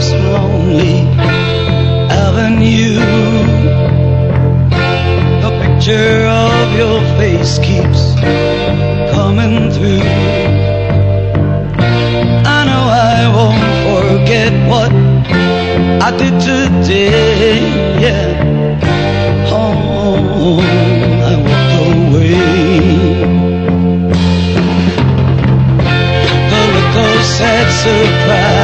this lonely avenue. The picture of your face keeps coming through. I know I won't forget what I did today, yeah. Oh, I walked away. The look of sad surprise